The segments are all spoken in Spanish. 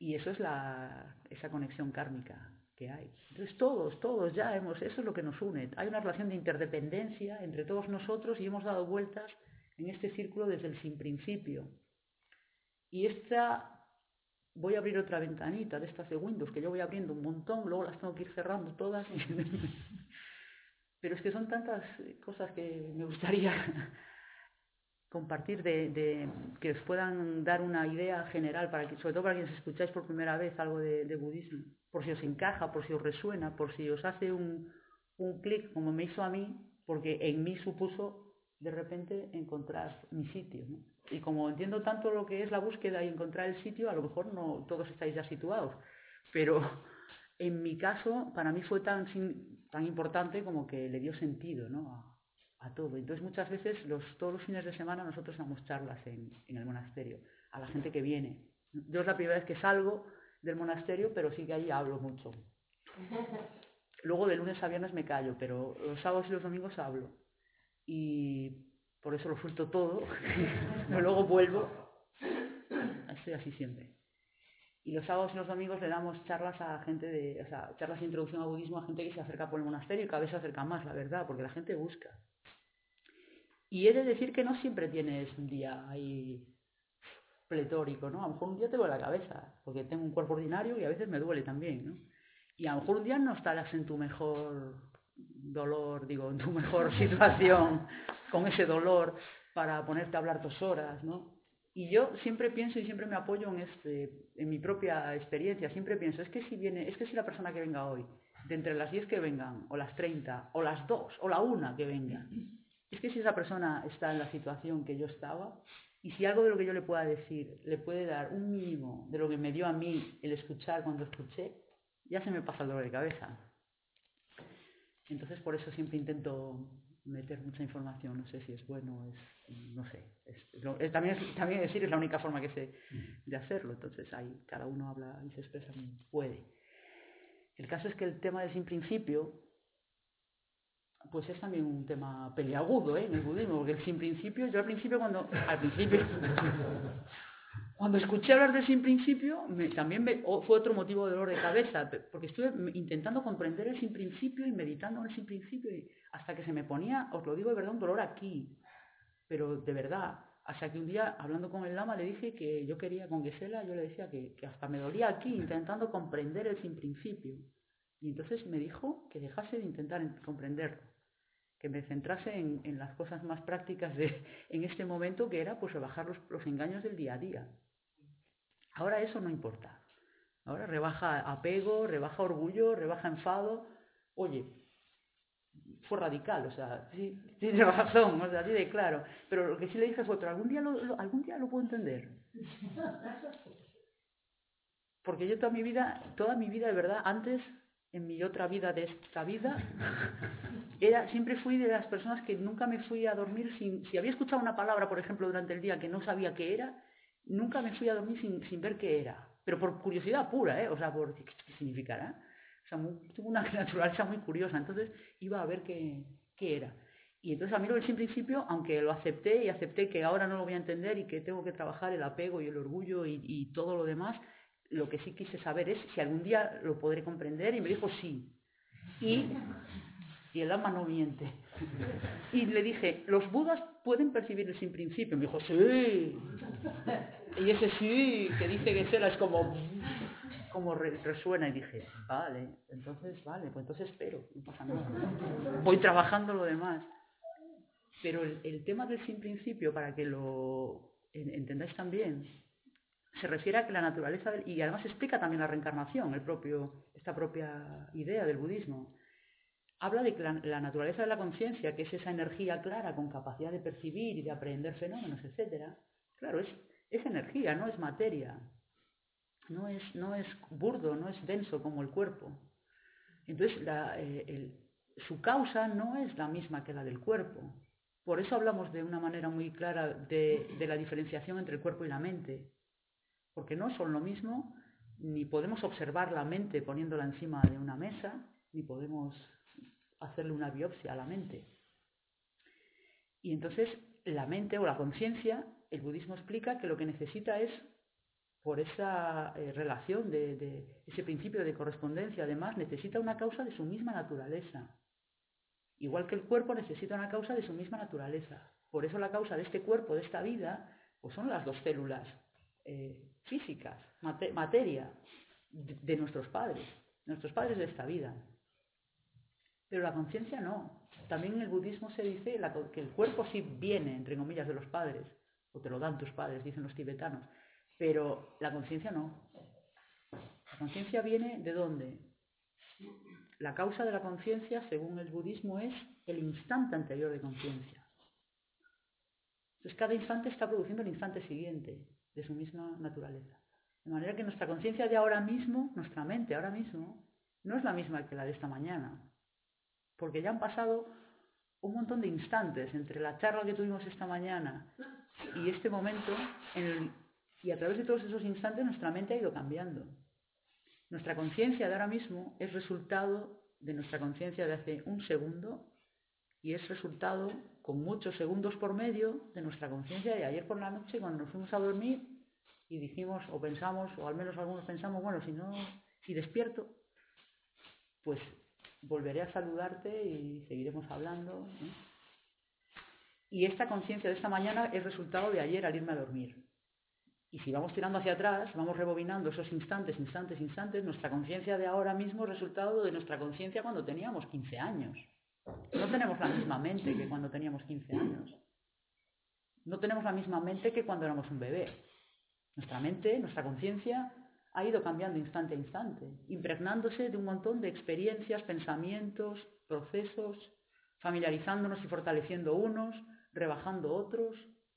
Y eso es esa conexión kármica que hay. Entonces todos ya eso es lo que nos une. Hay una relación de interdependencia entre todos nosotros y hemos dado vueltas en este círculo desde el sin principio. Y voy a abrir otra ventanita de estas de Windows, que yo voy abriendo un montón, luego las tengo que ir cerrando todas. Pero es que son tantas cosas que me gustaría compartir que os puedan dar una idea general, sobre todo para quienes escucháis por primera vez algo de budismo, por si os encaja, por si os resuena, por si os hace un clic como me hizo a mí, porque en mí supuso de repente encontrar mi sitio, ¿no? Y como entiendo tanto lo que es la búsqueda y encontrar el sitio, a lo mejor no todos estáis ya situados, pero en mi caso para mí fue tan importante como que le dio sentido, ¿no? a todo. Entonces muchas veces todos los fines de semana nosotros damos charlas en el monasterio a la gente que viene. Yo es la primera vez que salgo del monasterio, pero sí que ahí hablo mucho. Luego de lunes a viernes me callo, pero los sábados y los domingos hablo. Y por eso lo suelto todo, pero luego vuelvo. Estoy así siempre. Y los sábados y los domingos le damos charlas a gente charlas de introducción al budismo a gente que se acerca por el monasterio y cada vez se acerca más, la verdad, porque la gente busca. Y he de decir que no siempre tienes un día ahí pletórico, ¿no? A lo mejor un día te duele la cabeza, porque tengo un cuerpo ordinario y a veces me duele también, ¿no? Y a lo mejor un día no estarás en tu mejor en tu mejor situación, con ese dolor, para ponerte a hablar 2 horas, ¿no? Y yo siempre pienso y siempre me apoyo en mi propia experiencia, siempre pienso, es que si la persona que venga hoy, de entre las 10 que vengan, o las 30, o las 2, o la 1 que venga, es que si esa persona está en la situación que yo estaba, y si algo de lo que yo le pueda decir le puede dar un mínimo de lo que me dio a mí el escuchar cuando escuché, ya se me pasa el dolor de cabeza. Entonces por eso siempre intento meter mucha información, no sé si es bueno, no sé. También decir, es la única forma que sé de hacerlo, entonces ahí cada uno habla y se expresa como puede. El caso es que el tema del sin principio, pues es también un tema peliagudo, en el budismo, porque el sin principio, yo al principio cuando escuché hablar del sin principio, fue otro motivo de dolor de cabeza, porque estuve intentando comprender el sin principio y meditando en el sin principio, hasta que se me ponía, os lo digo de verdad, un dolor aquí, pero de verdad, hasta que un día, hablando con el lama, le dije que yo quería, con Gesela, yo le decía que hasta me dolía aquí, intentando comprender el sin principio. Y entonces me dijo que dejase de intentar comprenderlo, que me centrase en las cosas más prácticas en este momento, que era pues rebajar los engaños del día a día. Ahora eso no importa. Ahora rebaja apego, rebaja orgullo, rebaja enfado. Oye, fue radical, sí, tiene razón, así de claro. Pero lo que sí le dije fue, pero algún día lo puedo entender. Porque yo toda mi vida de verdad, antes, en mi otra vida de esta vida, siempre fui de las personas que nunca me fui a dormir si había escuchado una palabra, por ejemplo, durante el día que no sabía qué era, nunca me fui a dormir sin ver qué era. Pero por curiosidad pura, por qué significará. Tuve una naturaleza muy curiosa, entonces iba a ver qué era. Y entonces a mí lo del sin principio, aunque lo acepté y acepté que ahora no lo voy a entender y que tengo que trabajar el apego y el orgullo y todo lo demás, lo que sí quise saber es si algún día lo podré comprender, y me dijo sí. Y el alma no miente. Y le dije, ¿los budas pueden percibir el sin principio? Me dijo, sí. Y ese sí, que dice Gesela, es como resuena. Y dije, pues entonces espero, no pasa nada. Voy trabajando lo demás. Pero el tema del sin principio, para que lo entendáis también, se refiere a que la naturaleza, y además explica también la reencarnación, esta propia idea del budismo. Habla de que la naturaleza de la conciencia, que es esa energía clara con capacidad de percibir y de aprender fenómenos, etc. Claro, es energía, no es materia. No es burdo, no es denso como el cuerpo. Entonces, su causa no es la misma que la del cuerpo. Por eso hablamos de una manera muy clara de la diferenciación entre el cuerpo y la mente. Porque no son lo mismo, ni podemos observar la mente poniéndola encima de una mesa, ni podemos hacerle una biopsia a la mente. Y entonces la mente o la conciencia, el budismo explica que lo que necesita es por esa relación de ese principio de correspondencia. Además, necesita una causa de su misma naturaleza. Igual que el cuerpo necesita una causa de su misma naturaleza. Por eso la causa de este cuerpo, de esta vida, pues son las dos células físicas, materia, de nuestros padres de esta vida. Pero la conciencia no. También en el budismo se dice que el cuerpo sí viene, entre comillas, de los padres, o te lo dan tus padres, dicen los tibetanos, pero la conciencia no. La conciencia viene ¿de dónde? La causa de la conciencia, según el budismo, es el instante anterior de conciencia. Entonces cada instante está produciendo el instante siguiente de su misma naturaleza. De manera que nuestra conciencia de ahora mismo, nuestra mente ahora mismo, no es la misma que la de esta mañana. Porque ya han pasado un montón de instantes entre la charla que tuvimos esta mañana y este momento, y a través de todos esos instantes nuestra mente ha ido cambiando. Nuestra conciencia de ahora mismo es resultado de nuestra conciencia de hace un segundo y es resultado, con muchos segundos por medio, de nuestra conciencia de ayer por la noche cuando nos fuimos a dormir y dijimos o pensamos, o al menos algunos pensamos, bueno, si despierto, pues volveré a saludarte y seguiremos hablando, ¿eh? Y esta conciencia de esta mañana es resultado de ayer al irme a dormir. Y si vamos tirando hacia atrás, vamos rebobinando esos instantes, nuestra conciencia de ahora mismo es resultado de nuestra conciencia cuando teníamos 15 años. No tenemos la misma mente que cuando teníamos 15 años. No tenemos la misma mente que cuando éramos un bebé. Nuestra mente, nuestra conciencia ha ido cambiando instante a instante, impregnándose de un montón de experiencias, pensamientos, procesos, familiarizándonos y fortaleciendo unos, rebajando otros.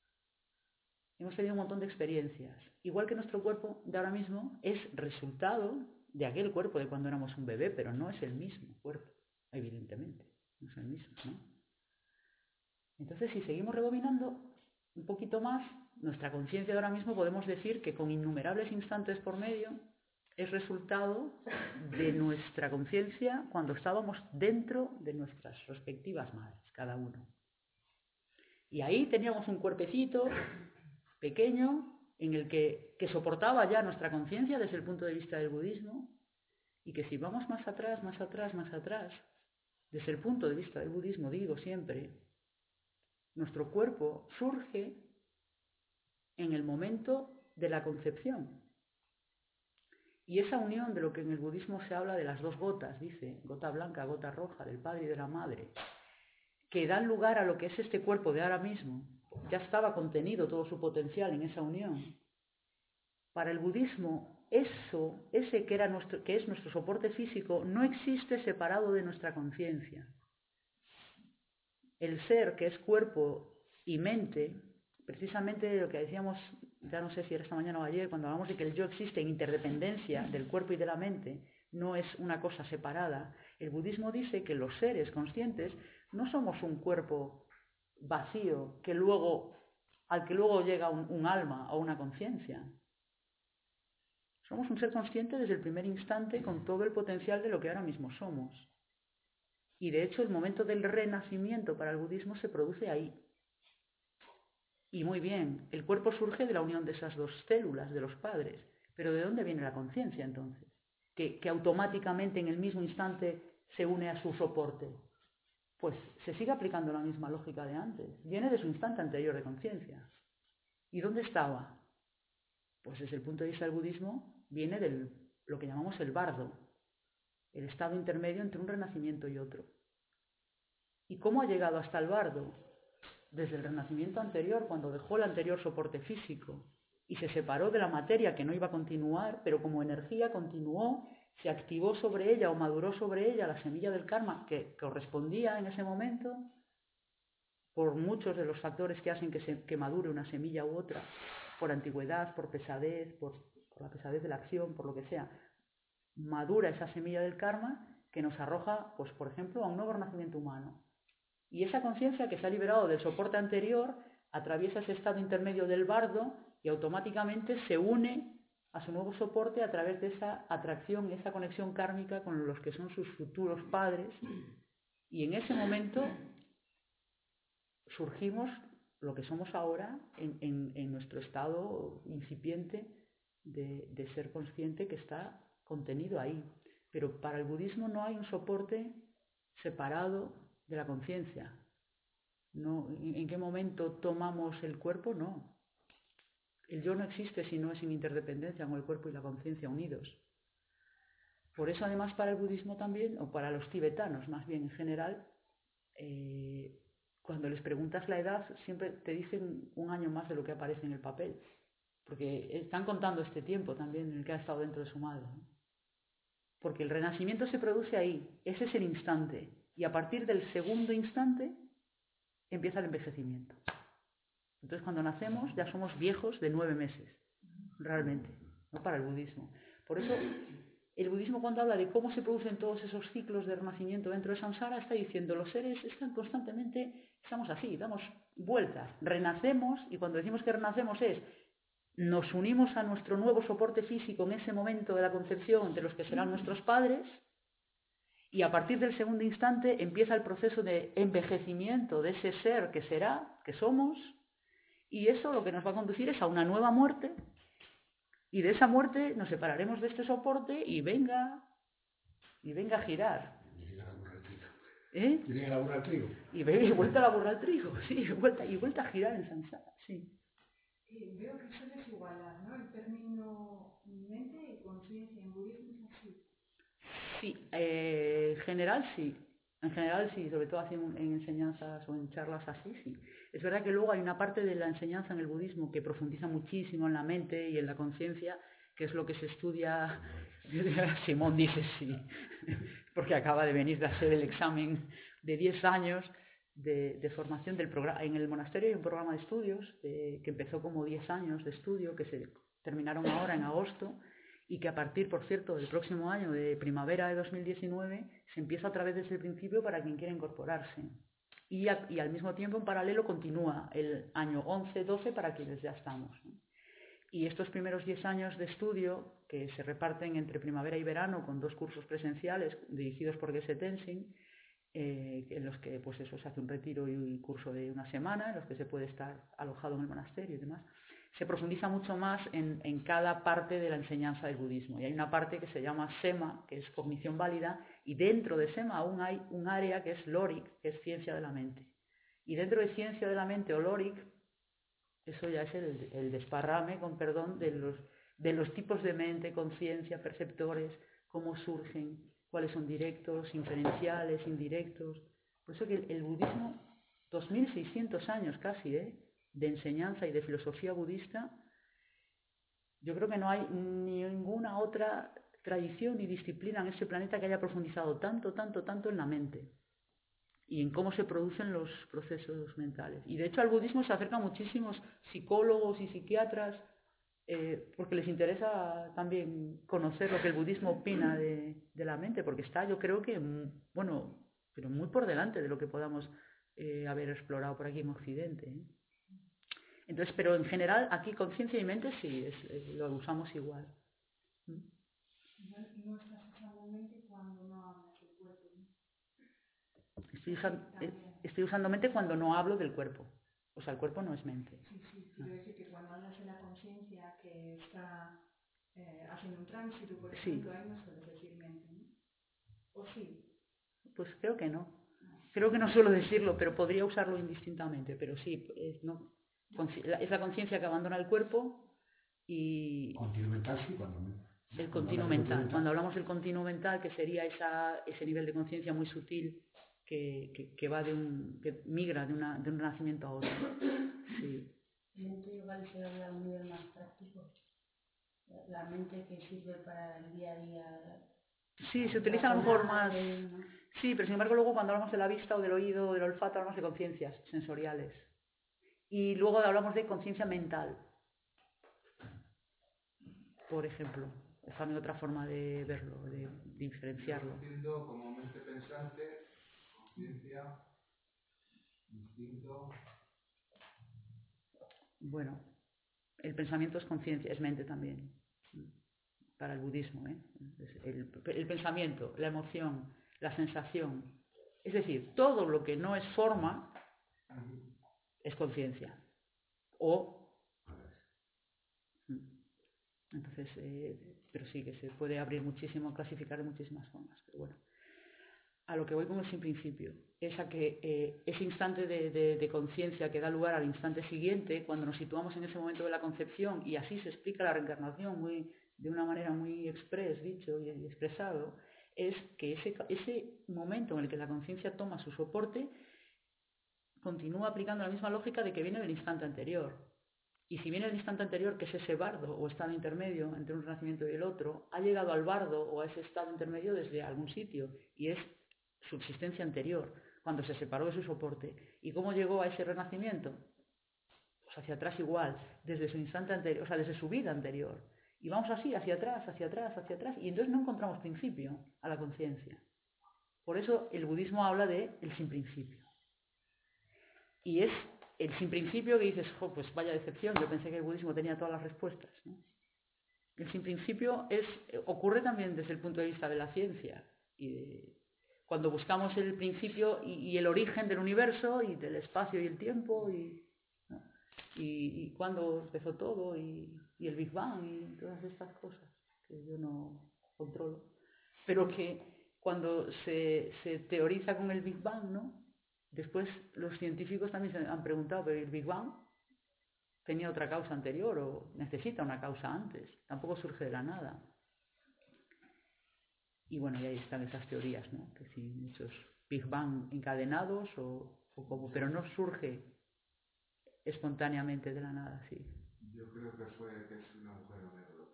Hemos tenido un montón de experiencias. Igual que nuestro cuerpo de ahora mismo es resultado de aquel cuerpo de cuando éramos un bebé, pero no es el mismo cuerpo, evidentemente. No es el mismo, ¿no? Entonces, si seguimos rebobinando un poquito más, nuestra conciencia de ahora mismo podemos decir que con innumerables instantes por medio es resultado de nuestra conciencia cuando estábamos dentro de nuestras respectivas madres, cada uno. Y ahí teníamos un cuerpecito pequeño en el que soportaba ya nuestra conciencia desde el punto de vista del budismo, y que si vamos más atrás, desde el punto de vista del budismo, digo siempre, nuestro cuerpo surge en el momento de la concepción. Y esa unión de lo que en el budismo se habla de las dos gotas, dice, gota blanca, gota roja, del padre y de la madre, que dan lugar a lo que es este cuerpo de ahora mismo, ya estaba contenido todo su potencial en esa unión. Para el budismo, ese que es nuestro soporte físico, no existe separado de nuestra conciencia. El ser, que es cuerpo y mente, precisamente lo que decíamos, ya no sé si era esta mañana o ayer, cuando hablamos de que el yo existe en interdependencia del cuerpo y de la mente, no es una cosa separada. El budismo dice que los seres conscientes no somos un cuerpo vacío al que luego llega un alma o una conciencia. Somos un ser consciente desde el primer instante con todo el potencial de lo que ahora mismo somos. Y de hecho el momento del renacimiento para el budismo se produce ahí. Y muy bien, el cuerpo surge de la unión de esas dos células de los padres. Pero ¿de dónde viene la conciencia entonces? Que automáticamente en el mismo instante se une a su soporte. Pues se sigue aplicando la misma lógica de antes. Viene de su instante anterior de conciencia. ¿Y dónde estaba? Pues desde el punto de vista del budismo viene de lo que llamamos el bardo, el estado intermedio entre un renacimiento y otro. ¿Y cómo ha llegado hasta el bardo? Desde el renacimiento anterior, cuando dejó el anterior soporte físico y se separó de la materia que no iba a continuar, pero como energía continuó, se activó sobre ella o maduró sobre ella la semilla del karma que correspondía en ese momento, por muchos de los factores que hacen que madure una semilla u otra, por antigüedad, por pesadez, por la pesadez de la acción, por lo que sea, madura esa semilla del karma que nos arroja, pues por ejemplo, a un nuevo renacimiento humano. Y esa conciencia que se ha liberado del soporte anterior atraviesa ese estado intermedio del bardo y automáticamente se une a su nuevo soporte a través de esa atracción, esa conexión kármica con los que son sus futuros padres. Y en ese momento surgimos lo que somos ahora en nuestro estado incipiente de ser consciente que está contenido ahí. Pero para el budismo no hay un soporte separado de la conciencia. No, ¿en qué momento tomamos el cuerpo? No. El yo no existe si no es en interdependencia con el cuerpo y la conciencia unidos. Por eso, además, para el budismo también, o para los tibetanos más bien en general, cuando les preguntas la edad, siempre te dicen un año más de lo que aparece en el papel. Porque están contando este tiempo también en el que ha estado dentro de su madre, ¿no? Porque el renacimiento se produce ahí, ese es el instante. Y a partir del segundo instante empieza el envejecimiento. Entonces cuando nacemos ya somos viejos de 9 meses, realmente, no para el budismo. Por eso el budismo, cuando habla de cómo se producen todos esos ciclos de renacimiento dentro de samsara, está diciendo los seres están constantemente, estamos así, damos vueltas, renacemos, y cuando decimos que renacemos es nos unimos a nuestro nuevo soporte físico en ese momento de la concepción de los que serán nuestros padres, y a partir del segundo instante empieza el proceso de envejecimiento de ese ser que será, que somos, y eso lo que nos va a conducir es a una nueva muerte, y de esa muerte nos separaremos de este soporte y venga a girar. Y venga a laburar el trigo. ¿Eh? Y venga a laburar el trigo. Y vuelta a laburar el trigo, sí, vuelta a girar en samsara, sí. Veo que sueles igualar, ¿no? El término mente y conciencia en budismo es así. Sí, en general sí. En general sí, sobre todo así en enseñanzas o en charlas así, sí. Es verdad que luego hay una parte de la enseñanza en el budismo que profundiza muchísimo en la mente y en la conciencia, que es lo que se estudia. Simón dice sí, porque acaba de venir de hacer el examen de 10 años de formación del programa. En el monasterio hay un programa de estudios que empezó como 10 años de estudio, que se terminaron ahora en agosto, y que a partir, por cierto, del próximo año, de primavera de 2019, se empieza otra vez desde el principio para quien quiera incorporarse. Y al mismo tiempo, en paralelo, continúa el año 11-12 para quienes ya estamos, ¿no? Y estos primeros 10 años de estudio, que se reparten entre primavera y verano con 2 cursos presenciales dirigidos por Geshe Tenzin, en los que pues eso, se hace un retiro y un curso de una semana, en los que se puede estar alojado en el monasterio y demás, se profundiza mucho más en cada parte de la enseñanza del budismo. Y hay una parte que se llama Sema, que es cognición válida, y dentro de Sema aún hay un área que es Lorik, que es ciencia de la mente. Y dentro de ciencia de la mente o Lorik, eso ya es el desparrame, con perdón, de los tipos de mente, conciencia, perceptores, cómo surgen, cuáles son directos, inferenciales, indirectos. Por eso que el budismo, 2600 años casi, de enseñanza y de filosofía budista, yo creo que no hay ninguna otra tradición ni disciplina en este planeta que haya profundizado tanto en la mente y en cómo se producen los procesos mentales. Y de hecho al budismo se acercan muchísimos psicólogos y psiquiatras porque les interesa también conocer lo que el budismo opina de la mente, porque está, yo creo que, bueno, pero muy por delante de lo que podamos haber explorado por aquí en Occidente, ¿eh? Entonces, pero en general aquí conciencia y mente sí, lo usamos igual. No estás usando mente cuando no hablas del cuerpo, ¿no? Estoy usando mente cuando no hablo del cuerpo. O sea, el cuerpo no es mente. Sí, quiero decir que cuando hablas de la conciencia que está haciendo un tránsito, por ejemplo, ahí no sueles decir mente, ¿no? ¿O sí? Pues creo que no. Creo que no suelo decirlo, pero podría usarlo indistintamente. Pero sí, no. Es la conciencia que abandona el cuerpo y... Continuo mental, sí, cuando... El continuo mental. Cuando hablamos del continuo mental, que sería ese nivel de conciencia muy sutil que va que migra de un renacimiento a otro. Sí. Mente igual será un nivel más práctico. La mente que sirve para el día a día. Sí, se utiliza a lo mejor más... Sí, pero sin embargo luego cuando hablamos de la vista o del oído o del olfato hablamos de conciencias sensoriales. Y luego hablamos de conciencia mental, por ejemplo. Es también otra forma de verlo, de diferenciarlo. Entiendo como mente pensante, conciencia, instinto. Bueno, el pensamiento es conciencia, es mente también, para el budismo, ¿eh? El pensamiento, la emoción, la sensación. Es decir, todo lo que no es forma es conciencia. Entonces, pero sí que se puede abrir muchísimo, clasificar de muchísimas formas. Pero bueno, a lo que voy con el sin principio es a que ese instante de conciencia que da lugar al instante siguiente, cuando nos situamos en ese momento de la concepción, y así se explica la reencarnación de una manera muy dicho y expresado, es que ese momento en el que la conciencia toma su soporte continúa aplicando la misma lógica de que viene del instante anterior. Y si viene del instante anterior, que es ese bardo o estado intermedio entre un renacimiento y el otro, ha llegado al bardo o a ese estado intermedio desde algún sitio, y es subsistencia anterior, cuando se separó de su soporte. ¿Y cómo llegó a ese renacimiento? Pues hacia atrás igual, desde su instante anterior, o sea, desde su vida anterior. Y vamos así, hacia atrás, hacia atrás, hacia atrás, y entonces no encontramos principio a la conciencia. Por eso el budismo habla de el sin principio. Y es el sin principio que dices, pues vaya decepción, yo pensé que el budismo tenía todas las respuestas, ¿no? El sin principio ocurre también desde el punto de vista de la ciencia, cuando buscamos el principio y el origen del universo y del espacio y el tiempo ¿no? y cuándo empezó todo y el Big Bang y todas estas cosas que yo no controlo, pero que cuando se teoriza con el Big Bang, ¿no? Después los científicos también se han preguntado, ¿pero el Big Bang tenía otra causa anterior o necesita una causa antes? Tampoco surge de la nada. Y bueno, y ahí están esas teorías, ¿no? Que si muchos Big Bang encadenados o como, pero no surge espontáneamente de la nada, sí. Yo creo que es un agujero negro.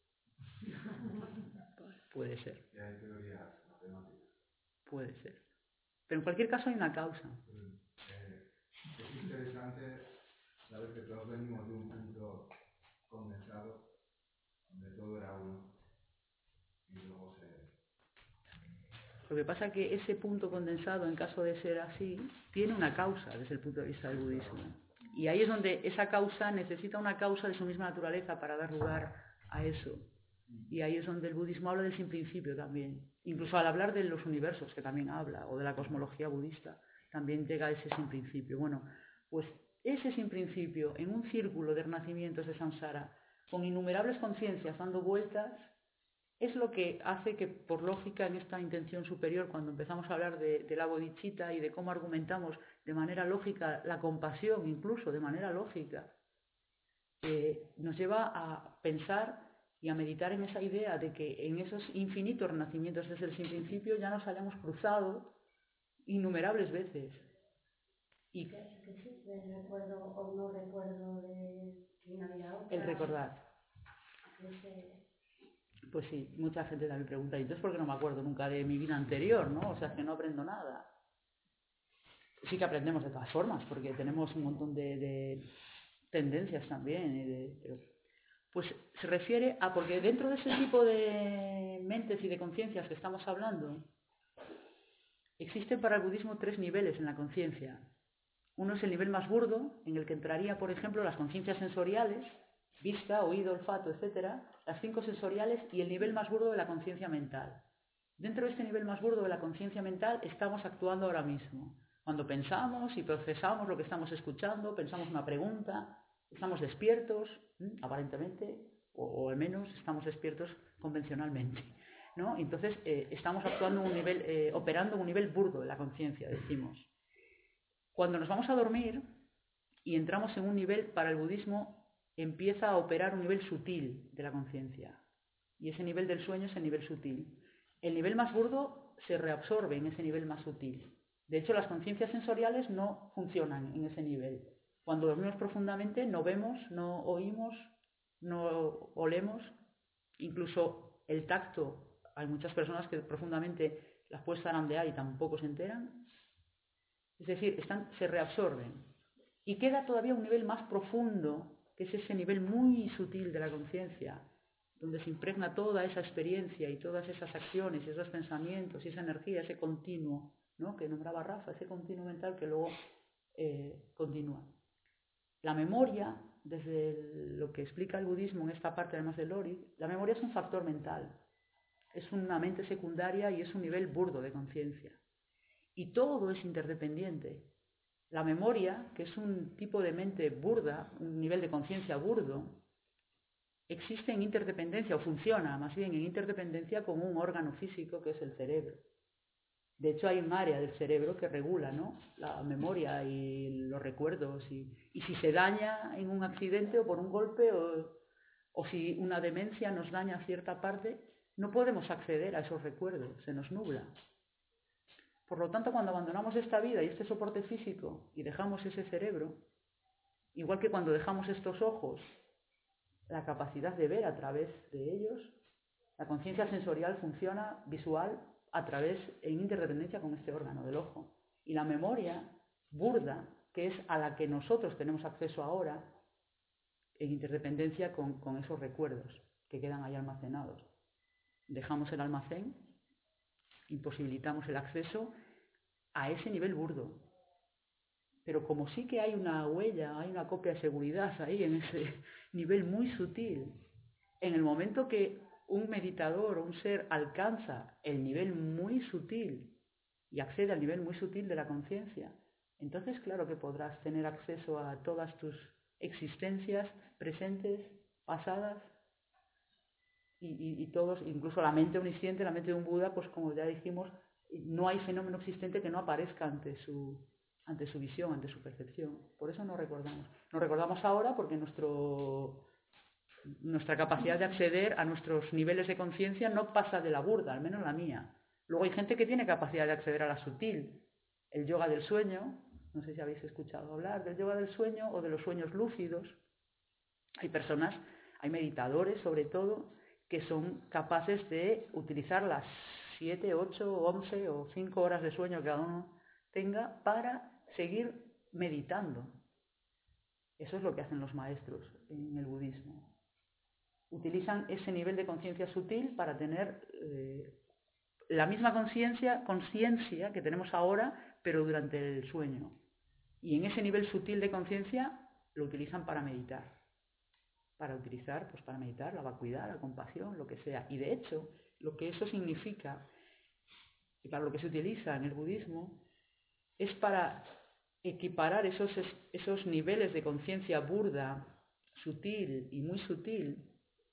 Puede ser. Y hay teorías matemáticas. Puede ser. Pero en cualquier caso hay una causa. Es interesante saber que todos venimos de un punto condensado, donde todo era uno, y luego Lo que pasa es que ese punto condensado, en caso de ser así, tiene una causa desde el punto de vista del budismo. Y ahí es donde esa causa necesita una causa de su misma naturaleza para dar lugar a eso. Y ahí es donde el budismo habla del sin principio también. Incluso al hablar de los universos, que también habla, o de la cosmología budista, también llega a ese sin principio. Bueno, pues ese sin principio, en un círculo de renacimientos de samsara, con innumerables conciencias dando vueltas, es lo que hace que, por lógica, en esta intención superior, cuando empezamos a hablar de la bodhicitta y de cómo argumentamos de manera lógica la compasión, incluso de manera lógica, nos lleva a pensar y a meditar en esa idea de que en esos infinitos renacimientos desde el sin principio ya nos hayamos cruzado innumerables veces. Y que sirve el recuerdo o no recuerdo de una vida a otra. El recordar. Pues sí, mucha gente también pregunta, ¿y entonces por qué no me acuerdo nunca de mi vida anterior, no? O sea, es que no aprendo nada. Sí que aprendemos de todas formas, porque tenemos un montón de tendencias también, pues se refiere a, porque dentro de ese tipo de mentes y de conciencias que estamos hablando, existen para el budismo 3 niveles en la conciencia. Uno es el nivel más burdo, en el que entraría, por ejemplo, las conciencias sensoriales, vista, oído, olfato, etcétera, las 5 sensoriales y el nivel más burdo de la conciencia mental. Dentro de este nivel más burdo de la conciencia mental estamos actuando ahora mismo. Cuando pensamos y procesamos lo que estamos escuchando, pensamos una pregunta, estamos despiertos, aparentemente, o al menos estamos despiertos convencionalmente, ¿no? Entonces estamos actuando en un nivel, operando en un nivel burdo de la conciencia, decimos. Cuando nos vamos a dormir y entramos en un nivel, para el budismo, empieza a operar un nivel sutil de la conciencia. Y ese nivel del sueño es el nivel sutil. El nivel más burdo se reabsorbe en ese nivel más sutil. De hecho, las conciencias sensoriales no funcionan en ese nivel. Cuando dormimos profundamente no vemos, no oímos, no olemos. Incluso el tacto, hay muchas personas que profundamente las puedes zarandear y tampoco se enteran. Es decir, se reabsorben. Y queda todavía un nivel más profundo, que es ese nivel muy sutil de la conciencia, donde se impregna toda esa experiencia y todas esas acciones y esos pensamientos y esa energía, ese continuo, ¿no?, que nombraba Rafa, ese continuo mental que luego continúa. La memoria, desde lo que explica el budismo en esta parte además de Lori, la memoria es un factor mental, es una mente secundaria y es un nivel burdo de conciencia. Y todo es interdependiente. La memoria, que es un tipo de mente burda, un nivel de conciencia burdo, existe en interdependencia, o funciona más bien en interdependencia con un órgano físico que es el cerebro. De hecho, hay un área del cerebro que regula, ¿no?, la memoria y los recuerdos. Y si se daña en un accidente o por un golpe o si una demencia nos daña cierta parte, no podemos acceder a esos recuerdos, se nos nubla. Por lo tanto, cuando abandonamos esta vida y este soporte físico y dejamos ese cerebro, igual que cuando dejamos estos ojos, la capacidad de ver a través de ellos, la conciencia sensorial funciona visual a través, en interdependencia con este órgano del ojo. Y la memoria burda, que es a la que nosotros tenemos acceso ahora, en interdependencia con esos recuerdos que quedan ahí almacenados. Dejamos el almacén, imposibilitamos el acceso a ese nivel burdo. Pero como sí que hay una huella, hay una copia de seguridad ahí en ese nivel muy sutil, en el momento que un meditador o un ser alcanza el nivel muy sutil y accede al nivel muy sutil de la conciencia, entonces claro que podrás tener acceso a todas tus existencias presentes, pasadas, y todos, incluso la mente omnisciente, la mente de un Buda, pues como ya dijimos, no hay fenómeno existente que no aparezca ante su visión, ante su percepción. Por eso no recordamos. Nos recordamos ahora porque nuestra capacidad de acceder a nuestros niveles de conciencia no pasa de la burda, al menos la mía. Luego hay gente que tiene capacidad de acceder a la sutil. El yoga del sueño, no sé si habéis escuchado hablar del yoga del sueño o de los sueños lúcidos. Hay personas, hay meditadores sobre todo, que son capaces de utilizar las 7, 8, 11 o 5 horas de sueño que cada uno tenga para seguir meditando. Eso es lo que hacen los maestros en el budismo. Utilizan ese nivel de conciencia sutil para tener la misma conciencia que tenemos ahora, pero durante el sueño. Y en ese nivel sutil de conciencia lo utilizan para meditar. Para meditar la vacuidad, la compasión, lo que sea. Y de hecho, lo que eso significa, y para lo que se utiliza en el budismo, es para equiparar esos niveles de conciencia burda, sutil y muy sutil,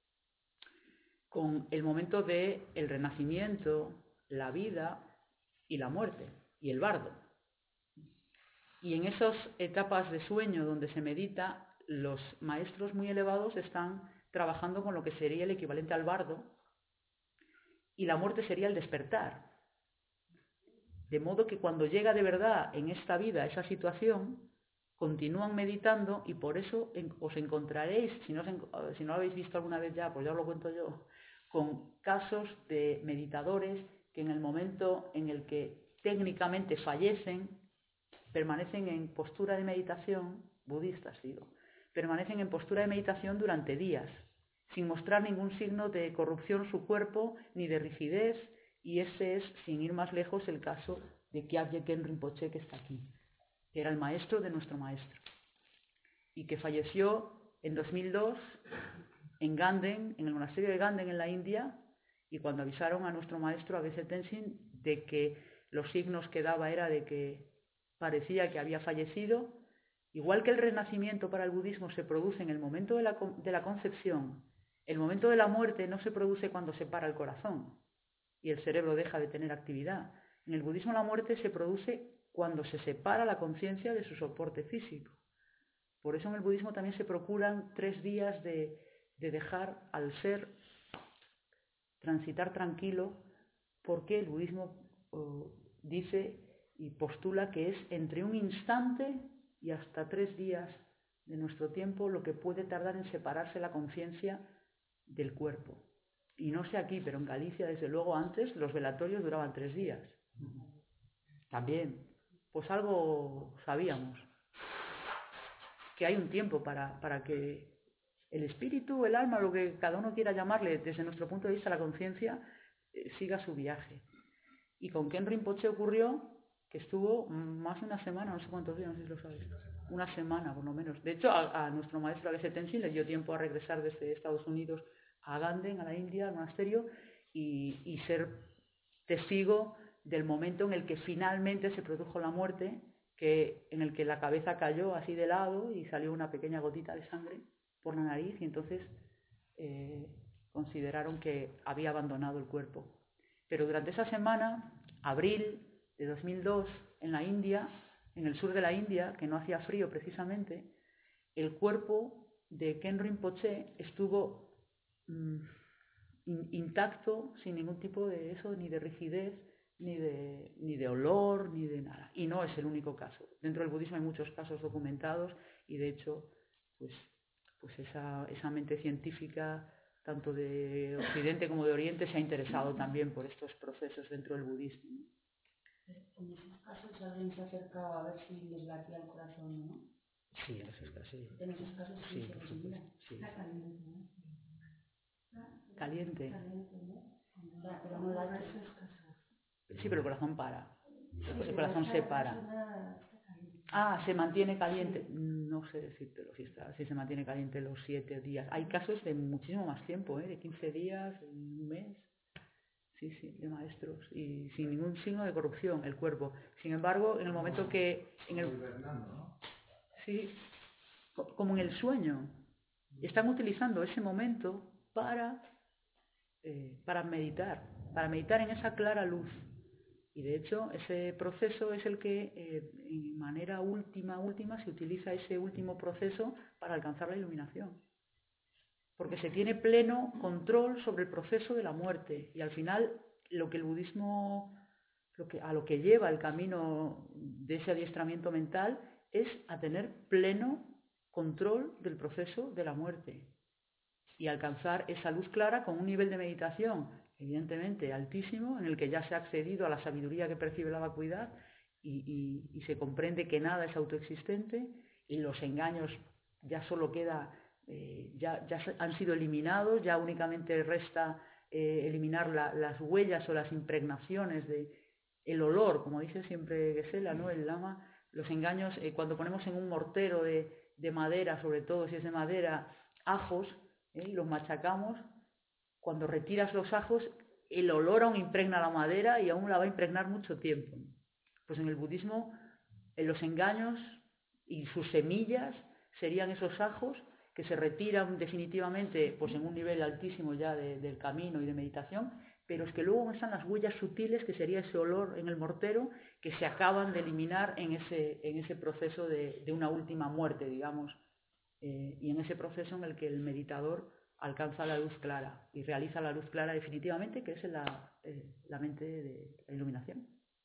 con el momento del renacimiento, la vida y la muerte, y el bardo. Y en esas etapas de sueño donde se medita, los maestros muy elevados están trabajando con lo que sería el equivalente al bardo, y la muerte sería el despertar. De modo que cuando llega de verdad en esta vida esa situación, continúan meditando y por eso os encontraréis, si no lo habéis visto alguna vez ya, pues ya os lo cuento yo, con casos de meditadores que en el momento en el que técnicamente fallecen, permanecen en postura de meditación, budistas digo, permanecen en postura de meditación durante días, sin mostrar ningún signo de corrupción su cuerpo ni de rigidez, y ese es, sin ir más lejos, el caso de Kyabje Ken Rinpoche, que está aquí, que era el maestro de nuestro maestro, y que falleció en 2002 en Ganden, en el monasterio de Ganden en la India, y cuando avisaron a nuestro maestro, a Geshe Tenzin, de que los signos que daba era de que parecía que había fallecido, igual que el renacimiento para el budismo se produce en el momento de la concepción, el momento de la muerte no se produce cuando se para el corazón y el cerebro deja de tener actividad. En el budismo la muerte se produce cuando se separa la conciencia de su soporte físico. Por eso en el budismo también se procuran 3 días de dejar al ser transitar tranquilo, porque el budismo dice y postula que es entre un instante y hasta 3 días de nuestro tiempo lo que puede tardar en separarse la conciencia del cuerpo. Y no sé aquí, pero en Galicia, desde luego, antes los velatorios duraban 3 días. También, pues algo sabíamos, que hay un tiempo para que el espíritu, el alma, lo que cada uno quiera llamarle, desde nuestro punto de vista la conciencia, siga su viaje. Y con Ken Rinpoche ocurrió que estuvo más de una semana, no sé cuántos días, no sé si lo sabes, una semana por lo menos. De hecho, a nuestro maestro Geshe Tenzin le dio tiempo a regresar desde Estados Unidos a Ganden, a la India, al monasterio, y ser testigo del momento en el que finalmente se produjo la muerte, en el que la cabeza cayó así de lado y salió una pequeña gotita de sangre por la nariz, y entonces consideraron que había abandonado el cuerpo. Pero durante esa semana, abril de 2002, en la India, en el sur de la India, que no hacía frío precisamente, el cuerpo de Khen Rinpoche estuvo intacto, sin ningún tipo de eso, ni de rigidez, ni de olor, ni de nada. Y no es el único caso. Dentro del budismo hay muchos casos documentados y, de hecho, pues esa mente científica, tanto de Occidente como de Oriente, se ha interesado también por estos procesos dentro del budismo. En esos casos alguien se acercaba a ver si les latía el corazón, ¿no? Sí, en esos casos sí. En esos casos sí, Sí, por supuesto. Sí. Está caliente, ¿no? Caliente. Caliente, ¿no? Ya, pero no late. Sí, pero el corazón para. El corazón se para. Ah, se mantiene caliente. No sé decírtelo si se mantiene caliente los 7 días. Hay casos de muchísimo más tiempo, de 15 días, un mes. Sí, de maestros. Y sin ningún signo de corrupción el cuerpo. Sin embargo, en el momento que... Sí, como en el sueño. Están utilizando ese momento para meditar en esa clara luz. Y de hecho, ese proceso es el que, en manera última, se utiliza ese último proceso para alcanzar la iluminación. Porque se tiene pleno control sobre el proceso de la muerte. Y al final, lo que el budismo, a lo que lleva el camino de ese adiestramiento mental, es a tener pleno control del proceso de la muerte. Y alcanzar esa luz clara con un nivel de meditación evidentemente altísimo, en el que ya se ha accedido a la sabiduría que percibe la vacuidad y se comprende que nada es autoexistente y los engaños ya solo queda, ya han sido eliminados, ya únicamente resta eliminar las huellas o las impregnaciones de el olor, como dice siempre Geshe-la, ¿no? El Lama, los engaños, cuando ponemos en un mortero de madera, sobre todo si es de madera, ajos, y los machacamos. Cuando retiras los ajos, el olor aún impregna la madera y aún la va a impregnar mucho tiempo. Pues en el budismo, los engaños y sus semillas serían esos ajos que se retiran definitivamente pues en un nivel altísimo ya del camino y de meditación, pero es que luego están las huellas sutiles, que sería ese olor en el mortero, que se acaban de eliminar en ese proceso de una última muerte, digamos, y en ese proceso en el que el meditador alcanza la luz clara y realiza la luz clara definitivamente, que es la mente de la iluminación.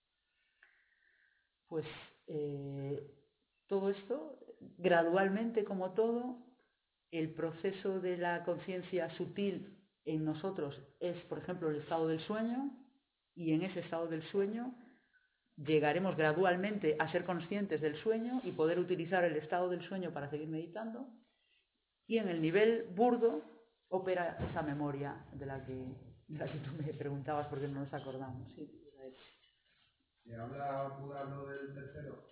Pues todo esto, gradualmente como todo, el proceso de la conciencia sutil en nosotros es, por ejemplo, el estado del sueño, y en ese estado del sueño llegaremos gradualmente a ser conscientes del sueño y poder utilizar el estado del sueño para seguir meditando, y en el nivel burdo opera esa memoria de la que tú me preguntabas porque no nos acordamos. Sí, ¿Y habla Buda del tercero?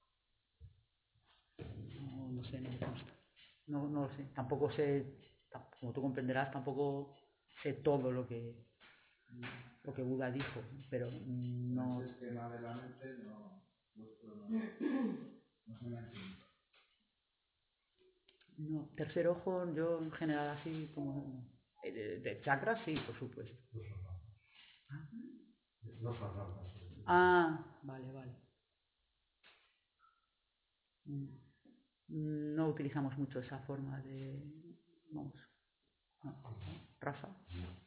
No sé, no me consta. No lo sé. Tampoco sé, como tú comprenderás, tampoco sé todo lo que Buda dijo, pero no... El esquema de la mente no se me entiende. No, tercer ojo, yo en general así como... De chakras, sí, por supuesto. Los arranjas. Vale. No utilizamos mucho esa forma de... Vamos. No. Rafa.